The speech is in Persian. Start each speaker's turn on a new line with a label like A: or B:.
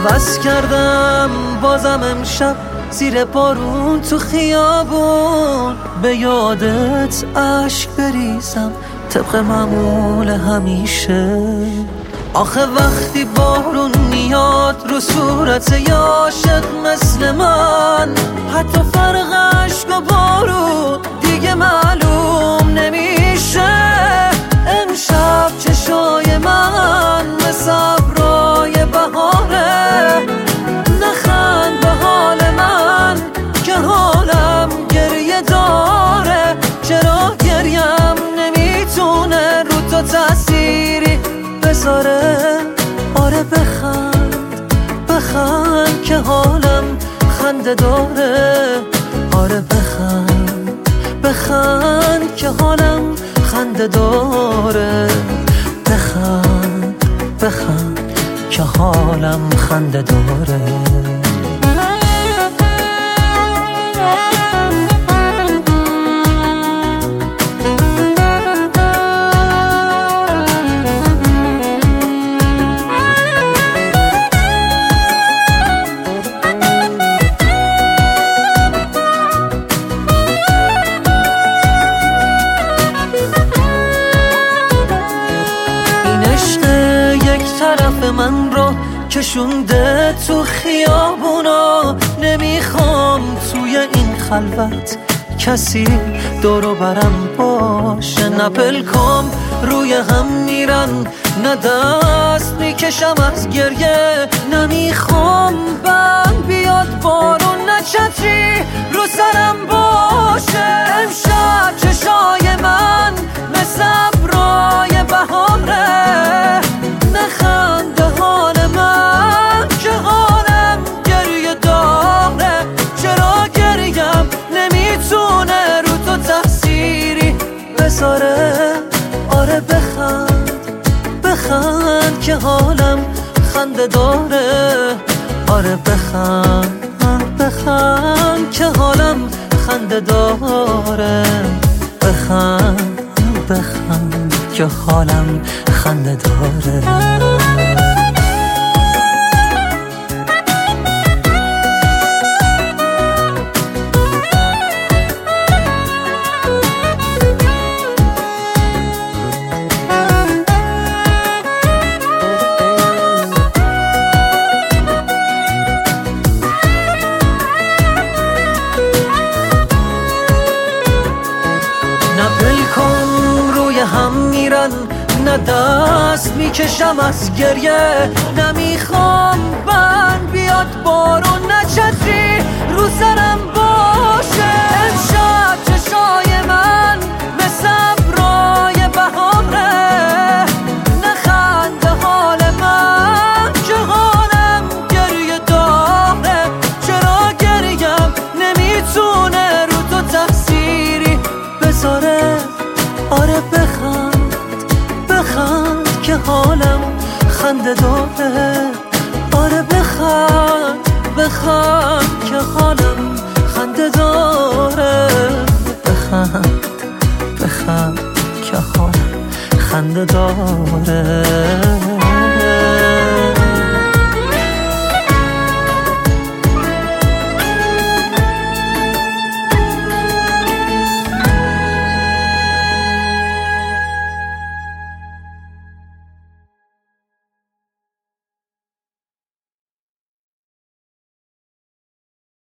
A: عوض کردم بازم امشب زیر بارون تو خیابون، به یادت عشق بریزم طبق معمول همیشه. آخه وقتی بارون میاد رو صورت یه عاشق مثل من، حتی فرق عشق و بارون دیگه معلوم نمیشه. امشب چشای من مثل ابرای بهاره، نخند به حال من که حالم گریه داره. چرا گریم نمیتونه رو تو تأثیری بذاره؟ آره بخند بخند که حالم خنده داره. آره بخند بخند که حالم خنده داره. بخند بخند که حالم خنده داره. من رو کشونده تو خیابونا، نمیخوام توی این خلوت کسی دورو برم باشه. نه پلکام روی هم میرن، نه دست میکشم از گریه. نمیخوام بم بیاد بارون، نه چتری رو سرم باشه. امشب چشای من مثل ابرای بهاره، نخند به حال من که حالم گریه داره. چرا گریم نمیتونه رو تو تأثیری بذاره؟ آره بخند بخند که حالم خنده داره. آره بخند بخند که حالم خنده داره. بخند بخند که حالم خنده داره. هم میرن، نه دست میکشم از گریه. نمیخوام بند بیاد بارون، نه چتری رو سرم باشه. امشب چشای من مثل ابرای بهاره، نخند به حال من که حالم گریه داره. چرا گریم نمیتونه رو تو تأثیری بذاره؟ آره بخند بخند که حالم خنده داره. آره بخند بخند که حالم خنده داره. بخند بخند که حالم خنده داره.